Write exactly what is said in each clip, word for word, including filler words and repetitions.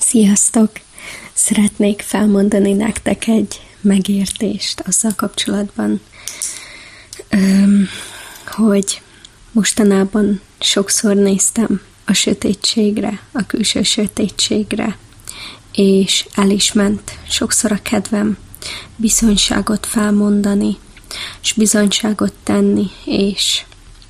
Sziasztok! Szeretnék felmondani nektek egy megértést azzal kapcsolatban, hogy mostanában sokszor néztem a sötétségre, a külső sötétségre, és el is ment sokszor a kedvem bizonyságot felmondani, és bizonyságot tenni, és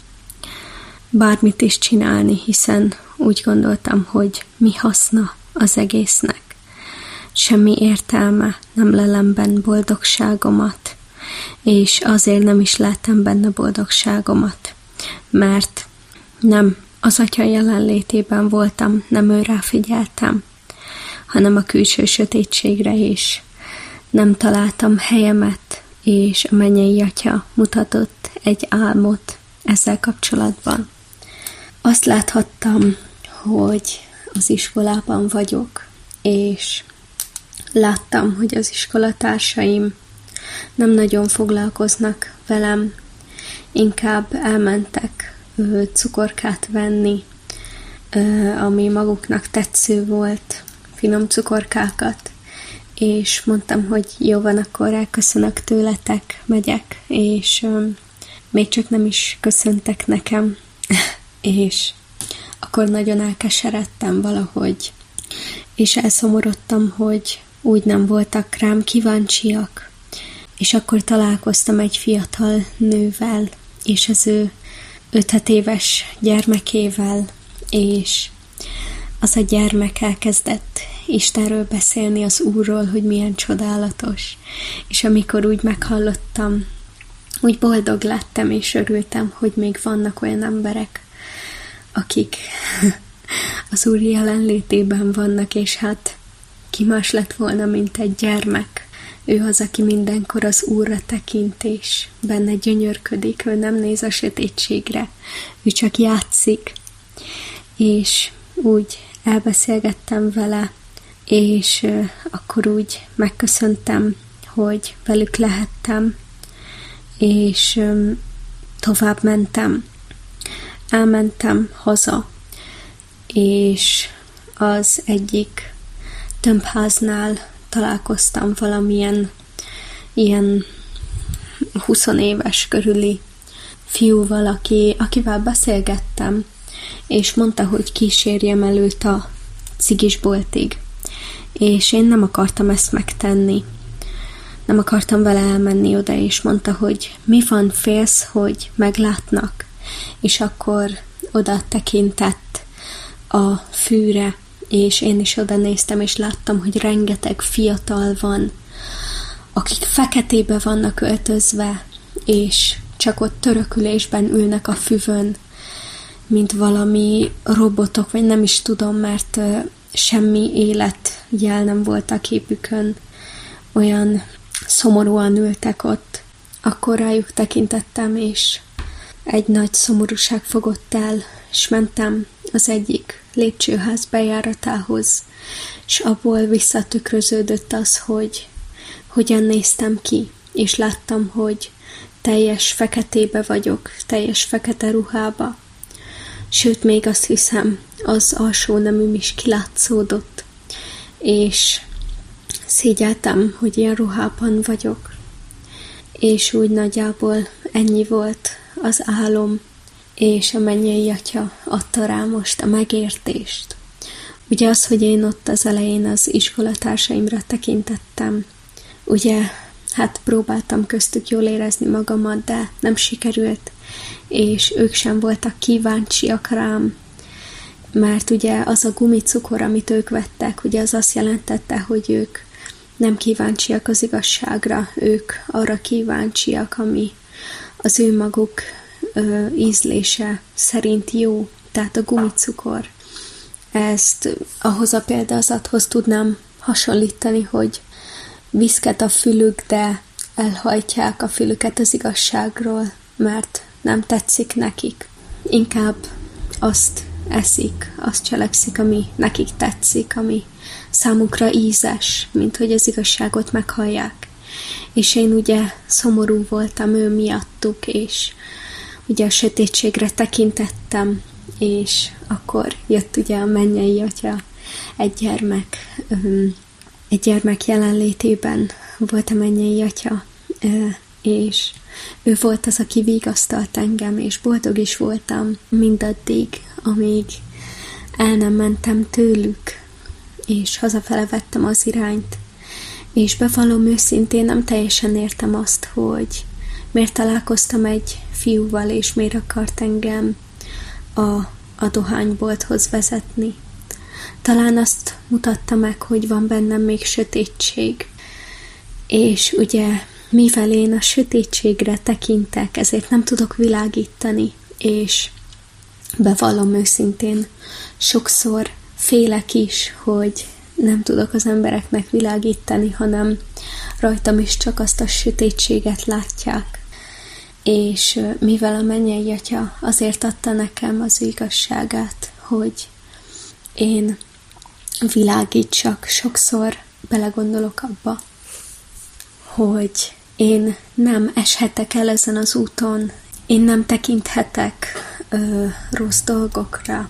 bármit is csinálni, hiszen úgy gondoltam, hogy mi haszna az egésznek. Semmi értelme, nem lelem benne boldogságomat, és azért nem is láttam benne boldogságomat, mert nem az Atya jelenlétében voltam, nem őrá figyeltem, hanem a külső sötétségre is. Nem találtam helyemet, és a mennyei Atya mutatott egy álmot ezzel kapcsolatban. Azt láthattam, hogy az iskolában vagyok, és láttam, hogy az iskolatársaim nem nagyon foglalkoznak velem, inkább elmentek ö, cukorkát venni, ö, ami maguknak tetsző volt, finom cukorkákat, és mondtam, hogy jó van, akkor elköszönök tőletek, megyek, és ö, még csak nem is köszöntek nekem, és akkor nagyon elkeseredtem valahogy, és elszomorodtam, hogy úgy nem voltak rám kíváncsiak, és akkor találkoztam egy fiatal nővel, és az ő öt éves gyermekével, és az a gyermek elkezdett Istenről beszélni, az Úrról, hogy milyen csodálatos, és amikor úgy meghallottam, úgy boldog lettem, és örültem, hogy még vannak olyan emberek, akik az Úr jelenlétében vannak, és hát ki más lett volna, mint egy gyermek. Ő az, aki mindenkor az Úrra tekint, és benne gyönyörködik, ő nem néz a sötétségre, ő csak játszik. És úgy elbeszélgettem vele, és uh, akkor úgy megköszöntem, hogy velük lehettem, és um, tovább mentem. Elmentem haza, és az egyik tömbháznál találkoztam valamilyen ilyen húsz éves körüli fiúval, aki, akivel beszélgettem, és mondta, hogy kísérjem el őt a cigisboltig, és én nem akartam ezt megtenni. Nem akartam vele elmenni oda, és mondta, hogy mi van, félsz, hogy meglátnak, és akkor oda tekintett a fűre, és én is oda néztem, és láttam, hogy rengeteg fiatal van, akik feketébe vannak öltözve, és csak ott törökülésben ülnek a füvön, mint valami robotok, vagy nem is tudom, mert semmi életjel nem volt a képükön, olyan szomorúan ültek ott. Akkor rájuk tekintettem, és egy nagy szomorúság fogott el, és mentem az egyik lépcsőház bejáratához, és abból visszatükröződött az, hogy hogyan néztem ki, és láttam, hogy teljes feketébe vagyok, teljes fekete ruhába, sőt, még azt hiszem, az alsó neműm is kilátszódott, és szégyeltem, hogy ilyen ruhában vagyok, és úgy nagyjából ennyi volt az álom, és a mennyei Atya adta rá most a megértést. Ugye az, hogy én ott az elején az iskolatársaimra tekintettem, ugye, hát próbáltam köztük jól érezni magamat, de nem sikerült, és ők sem voltak kíváncsiak rám, mert ugye az a gumicukor, amit ők vettek, ugye az azt jelentette, hogy ők nem kíváncsiak az igazságra, ők arra kíváncsiak, ami az ő maguk ö, ízlése szerint jó, tehát a gumicukor. Ezt ahhoz a példázathoz tudnám hasonlítani, hogy viszket a fülük, de elhajtják a fülüket az igazságról, mert nem tetszik nekik. Inkább azt eszik, azt cselekszik, ami nekik tetszik, ami számukra ízes, mint hogy az igazságot meghallják. És én ugye szomorú voltam ő miattuk, és ugye a sötétségre tekintettem, és akkor jött ugye a mennyei Atya, egy gyermek, egy gyermek jelenlétében volt a mennyei Atya, és ő volt az, aki vigasztalt engem, és boldog is voltam mindaddig, amíg el nem mentem tőlük, és hazafele vettem az irányt. És bevallom őszintén, nem teljesen értem azt, hogy miért találkoztam egy fiúval, és miért akart engem a, a dohánybolthoz vezetni. Talán azt mutatta meg, hogy van bennem még sötétség. És ugye, mivel én a sötétségre tekintek, ezért nem tudok világítani, és bevallom őszintén, sokszor félek is, hogy nem tudok az embereknek világítani, hanem rajtam is csak azt a sötétséget látják. És mivel a mennyei Atya azért adta nekem az igazságát, hogy én világítsak, sokszor belegondolok abba, hogy én nem eshetek el ezen az úton, én nem tekinthetek ö, rossz dolgokra,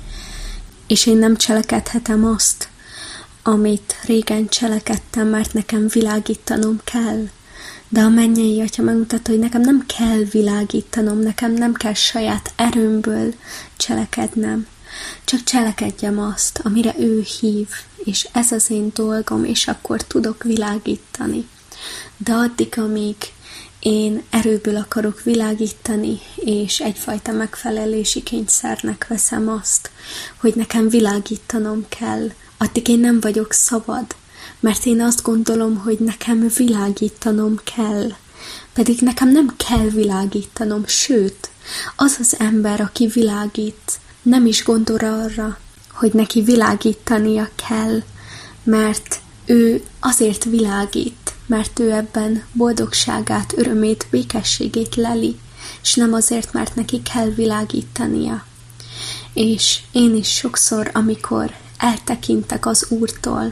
és én nem cselekedhetem azt, amit régen cselekedtem, mert nekem világítanom kell. De a mennyei Atya megmutatta, hogy nekem nem kell világítanom, nekem nem kell saját erőmből cselekednem. Csak cselekedjem azt, amire ő hív, és ez az én dolgom, és akkor tudok világítani. De addig, amíg én erőből akarok világítani, és egyfajta megfelelési kényszernek veszem azt, hogy nekem világítanom kell, addig én nem vagyok szabad, mert én azt gondolom, hogy nekem világítanom kell. Pedig nekem nem kell világítanom, sőt, az az ember, aki világít, nem is gondol arra, hogy neki világítania kell, mert ő azért világít, mert ő ebben boldogságát, örömét, békességét leli, és nem azért, mert neki kell világítania. És én is sokszor, amikor eltekintek az Úrtól,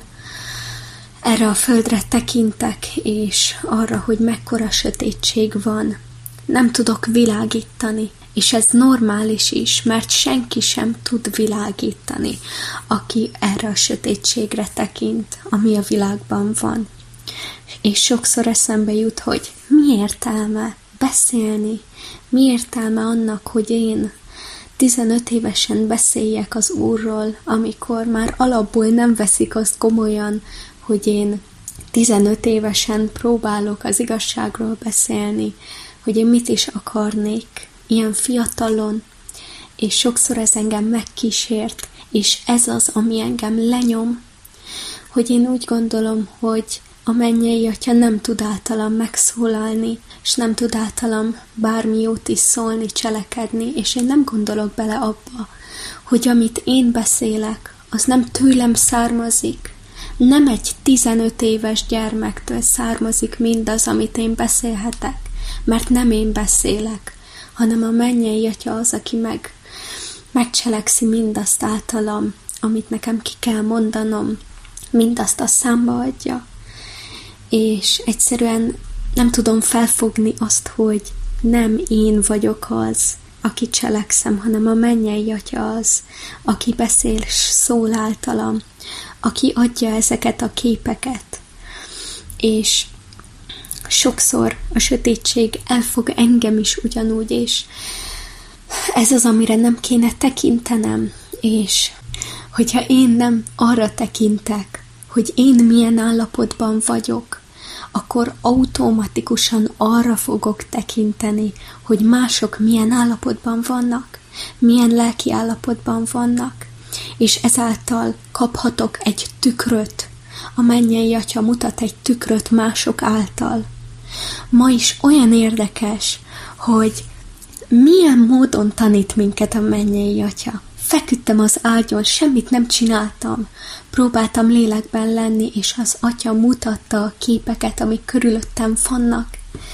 erre a földre tekintek, és arra, hogy mekkora sötétség van, nem tudok világítani, és ez normális is, mert senki sem tud világítani, aki erre a sötétségre tekint, ami a világban van. És sokszor eszembe jut, hogy mi értelme beszélni, mi értelme annak, hogy én tizenöt évesen beszéljek az Úrról, amikor már alapból nem veszik azt komolyan, hogy én tizenöt évesen próbálok az igazságról beszélni, hogy én mit is akarnék ilyen fiatalon, és sokszor ez engem megkísért, és ez az, ami engem lenyom, hogy én úgy gondolom, hogy a mennyei Atya nem tud általam megszólalni, és nem tud általam bármi jót is szólni, cselekedni, és én nem gondolok bele abba, hogy amit én beszélek, az nem tőlem származik, nem egy tizenöt éves gyermektől származik mindaz, amit én beszélhetek, mert nem én beszélek, hanem a mennyei Atya az, aki meg, megcselekszi mindazt általam, amit nekem ki kell mondanom, mindazt a számba adja. És egyszerűen nem tudom felfogni azt, hogy nem én vagyok az, aki cselekszem, hanem a mennyei Atya az, aki beszél, szól általam, aki adja ezeket a képeket. És sokszor a sötétség elfog engem is ugyanúgy, és ez az, amire nem kéne tekintenem, és hogyha én nem arra tekintek, hogy én milyen állapotban vagyok, akkor automatikusan arra fogok tekinteni, hogy mások milyen állapotban vannak, milyen lelki állapotban vannak, és ezáltal kaphatok egy tükröt. A mennyei Atya mutat egy tükröt mások által. Ma is olyan érdekes, hogy milyen módon tanít minket a mennyei Atya. Feküdtem az ágyon, semmit nem csináltam. Próbáltam lélekben lenni, és az Atya mutatta a képeket, amik körülöttem vannak.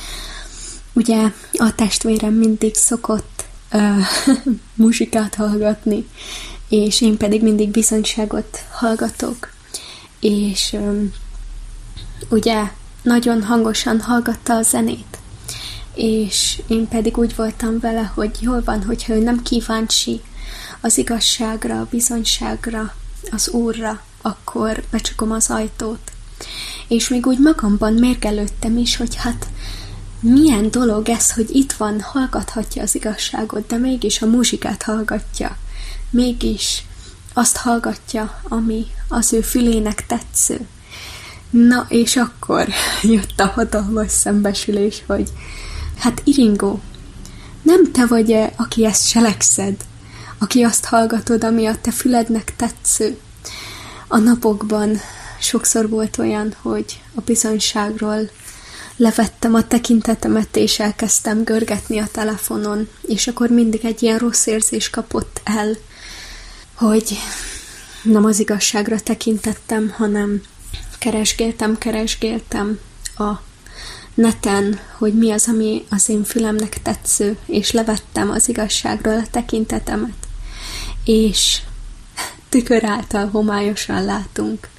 Ugye a testvérem mindig szokott uh, muzsikát hallgatni, és én pedig mindig bizonyságot hallgatok. És um, ugye nagyon hangosan hallgatta a zenét, és én pedig úgy voltam vele, hogy jól van, hogyha ő nem kíváncsi az igazságra, a bizonyságra, az Úrra, akkor becsukom az ajtót. És még úgy magamban mérgelődtem is, hogy hát milyen dolog ez, hogy itt van, hallgathatja az igazságot, de mégis a muzsikát hallgatja. Mégis azt hallgatja, ami az ő fülének tetsző. Na, és akkor jött a hatalmas szembesülés, hogy hát Iringó, nem te vagy-e, aki ezt cselekszed, aki azt hallgatod, ami a te fülednek tetsző. A napokban sokszor volt olyan, hogy a bizonyságról levettem a tekintetemet, és elkezdtem görgetni a telefonon, és akkor mindig egy ilyen rossz érzés kapott el, hogy nem az igazságra tekintettem, hanem keresgéltem, keresgéltem a neten, hogy mi az, ami az én fülemnek tetsző, és levettem az igazságról a tekintetemet, és tükör által homályosan látunk.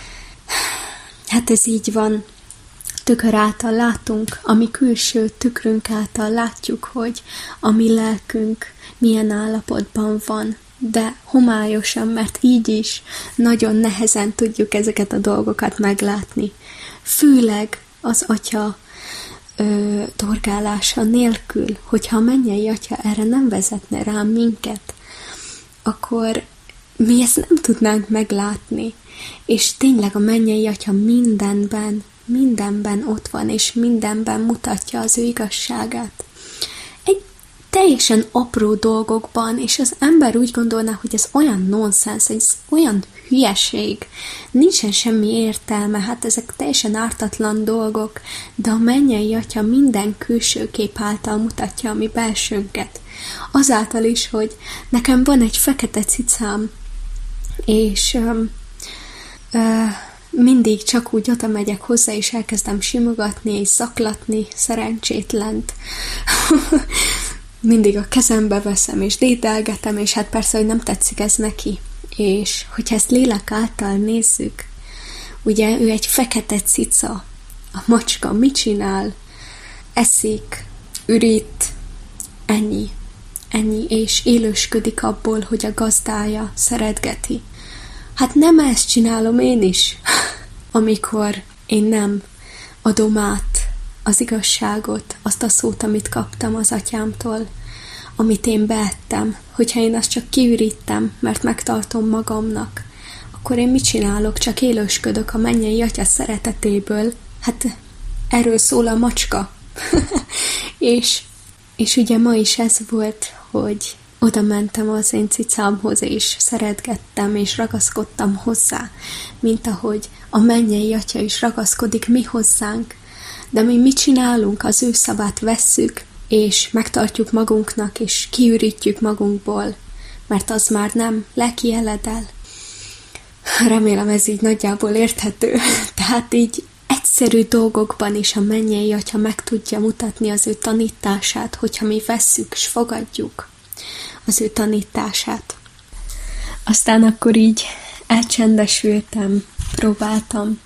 Hát ez így van. Tükör által látunk, a mi külső tükrünk által látjuk, hogy a mi lelkünk milyen állapotban van, de homályosan, mert így is nagyon nehezen tudjuk ezeket a dolgokat meglátni. Főleg az Atya ö, dorgálása nélkül, hogyha a mennyei Atya erre nem vezetne rá minket, akkor mi ezt nem tudnánk meglátni. És tényleg a mennyei Atya mindenben, mindenben ott van, és mindenben mutatja az ő igazságát. Egy teljesen apró dolgokban, és az ember úgy gondolná, hogy ez olyan nonsens, ez olyan hülyeség, nincsen semmi értelme, hát ezek teljesen ártatlan dolgok, de a mennyei Atya minden külső kép által mutatja a mi belsőnket. Azáltal is, hogy nekem van egy fekete cicám, és öm, ö, mindig csak úgy oda megyek hozzá, és elkezdem simogatni, és zaklatni szerencsétlent. Mindig a kezembe veszem, és dédelgetem, és hát persze, hogy nem tetszik ez neki. És hogyha ezt lélek által nézzük, ugye ő egy fekete cica, a macska mit csinál? Eszik, ürít, ennyi, ennyi, és élősködik abból, hogy a gazdája szeretgeti. Hát nem ezt csinálom én is, amikor én nem adom át az igazságot, azt a szót, amit kaptam az atyámtól, amit én beettem, hogyha én azt csak kiürítem, mert megtartom magamnak, akkor én mit csinálok? Csak élősködök a mennyei Atya szeretetéből. Hát erről szól a macska. és, és ugye ma is ez volt, hogy oda mentem az én cicámhoz, és szeretgettem, és ragaszkodtam hozzá, mint ahogy a mennyei Atya is ragaszkodik mi hozzánk. De mi mit csinálunk? Az ő szavát vesszük, és megtartjuk magunknak, és kiürítjük magunkból, mert az már nem lelki eledel. Remélem ez így nagyjából érthető. Tehát így egyszerű dolgokban is a mennyei Atya meg tudja mutatni az ő tanítását, hogyha mi vesszük és fogadjuk az ő tanítását. Aztán akkor így elcsendesültem, próbáltam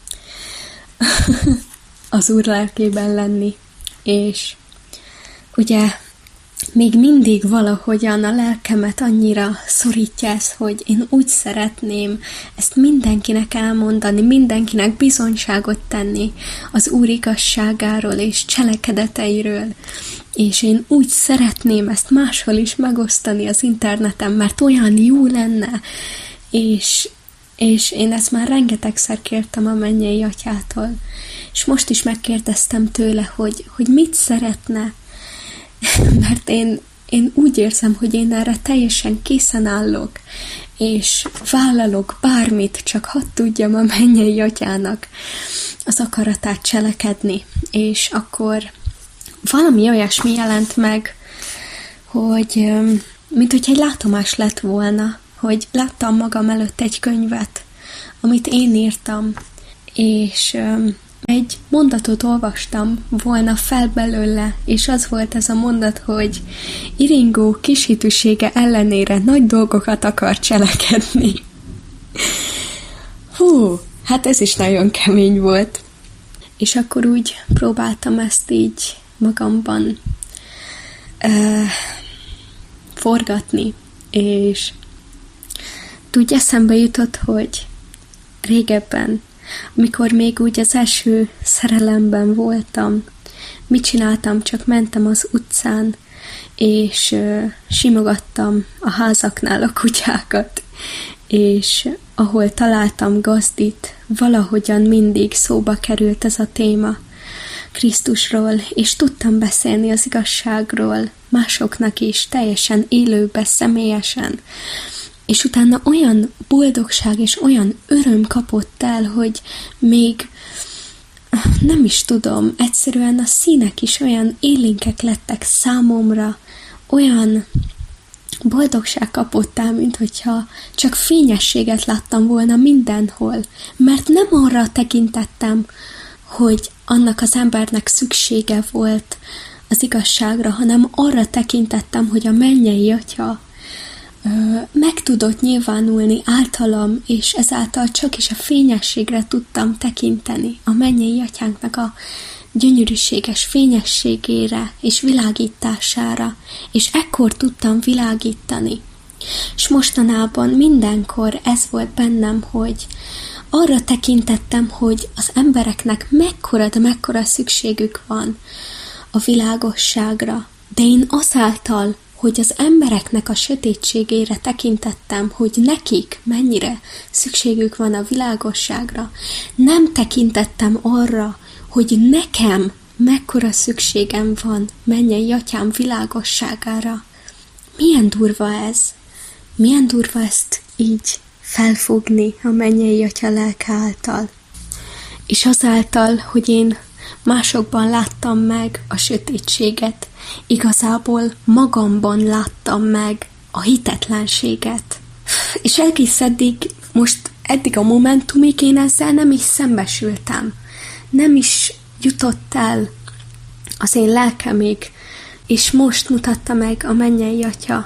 az Úr lelkében lenni, és ugye még mindig valahogyan a lelkemet annyira szorítja ez, hogy én úgy szeretném ezt mindenkinek elmondani, mindenkinek bizonyságot tenni az Úr igazságáról és cselekedeteiről, és én úgy szeretném ezt máshol is megosztani az interneten, mert olyan jó lenne, és, és én ezt már rengetegszer kértem a mennyei Atyától, és most is megkérdeztem tőle, hogy, hogy mit szeretne, mert én, én úgy érzem, hogy én erre teljesen készen állok, és vállalok bármit, csak hadd tudjam a mennyei Atyának az akaratát cselekedni, és akkor valami olyasmi jelent meg, hogy mint hogyha egy látomás lett volna, hogy láttam magam előtt egy könyvet, amit én írtam, és egy mondatot olvastam volna fel belőle, és az volt ez a mondat, hogy Iringó kishitűsége ellenére nagy dolgokat akar cselekedni. Hú, hát ez is nagyon kemény volt. És akkor úgy próbáltam ezt így magamban uh, forgatni, és Itt úgy eszembe jutott, hogy régebben, amikor még úgy az első szerelemben voltam, mit csináltam? Csak mentem az utcán, és uh, simogattam a házaknál a kutyákat, és ahol találtam gazdit, valahogyan mindig szóba került ez a téma Krisztusról, és tudtam beszélni az igazságról másoknak is, teljesen élőbe, személyesen. És utána olyan boldogság és olyan öröm kapott el, hogy még nem is tudom, egyszerűen a színek is olyan élénkek lettek számomra, olyan boldogság kapott el, mint hogyha csak fényességet láttam volna mindenhol, mert nem arra tekintettem, hogy annak az embernek szüksége volt az igazságra, hanem arra tekintettem, hogy a mennyei Atya ö, meg tudott nyilvánulni általam, és ezáltal csak is a fényességre tudtam tekinteni, a mennyei Atyánknak a gyönyörűséges fényességére és világítására, és ekkor tudtam világítani. És mostanában mindenkor ez volt bennem, hogy arra tekintettem, hogy az embereknek mekkora, de mekkora szükségük van a világosságra. De én azáltal, hogy az embereknek a sötétségére tekintettem, hogy nekik mennyire szükségük van a világosságra, nem tekintettem arra, hogy nekem mekkora szükségem van mennyei Atyám világosságára. Milyen durva ez? Milyen durva ezt így felfogni a mennyei Atya lelke által. És azáltal, hogy én másokban láttam meg a sötétséget, igazából magamban láttam meg a hitetlenséget. És egész eddig, most eddig a momentumig én ezzel nem is szembesültem. Nem is jutott el az én lelkemig, és most mutatta meg a mennyei Atya,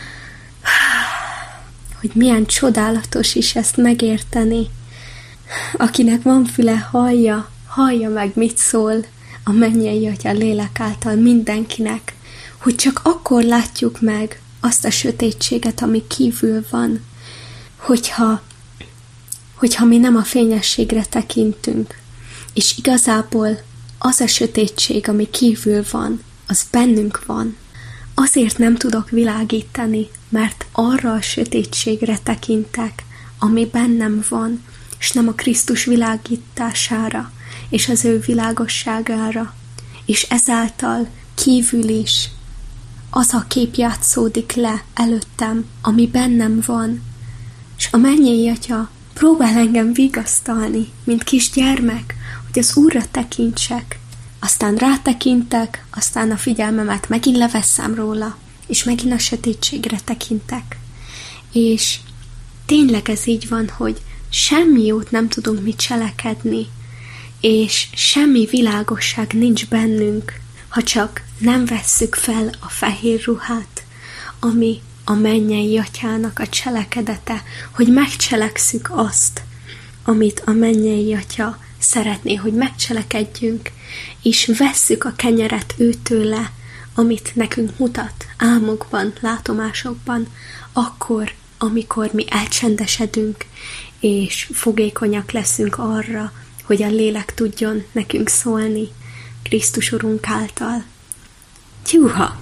hogy milyen csodálatos is ezt megérteni. Akinek van füle, hallja, hallja meg, mit szól a mennyei Atya lélek által mindenkinek, hogy csak akkor látjuk meg azt a sötétséget, ami kívül van, hogyha, hogyha mi nem a fényességre tekintünk. És igazából az a sötétség, ami kívül van, az bennünk van. Azért nem tudok világítani, mert arra a sötétségre tekintek, ami bennem van, és nem a Krisztus világítására, és az ő világosságára. És ezáltal kívül is az a kép játszódik le előttem, ami bennem van. És a mennyei Atya próbál engem vigasztalni, mint kisgyermek, hogy az Úrra tekintsek. Aztán rátekintek, aztán a figyelmemet megint leveszem róla, és megint a sötétségre tekintek. És tényleg ez így van, hogy semmi jót nem tudunk mi cselekedni, és semmi világosság nincs bennünk, ha csak nem vesszük fel a fehér ruhát, ami a mennyei Atyának a cselekedete, hogy megcselekszük azt, amit a mennyei Atya szeretné, hogy megcselekedjünk, és vesszük a kenyeret őtőle, amit nekünk mutat álmokban, látomásokban, akkor, amikor mi elcsendesedünk, és fogékonyak leszünk arra, hogy a lélek tudjon nekünk szólni Krisztus Urunk által. Tyúha!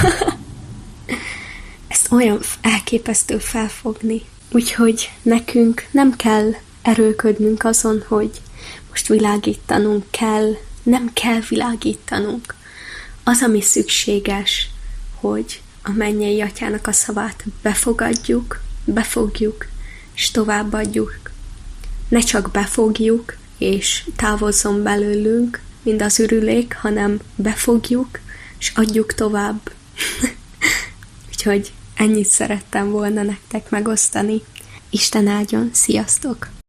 Ezt olyan elképesztő felfogni. Úgyhogy nekünk nem kell erőködnünk azon, hogy most világítanunk kell, nem kell világítanunk. Az, ami szükséges, hogy a mennyei Atyának a szavát befogadjuk, befogjuk, és továbbadjuk. Ne csak befogjuk, és távozzon belőlünk, mint az ürülék, hanem befogjuk, és adjuk tovább. Úgyhogy ennyit szerettem volna nektek megosztani. Isten áldjon, sziasztok!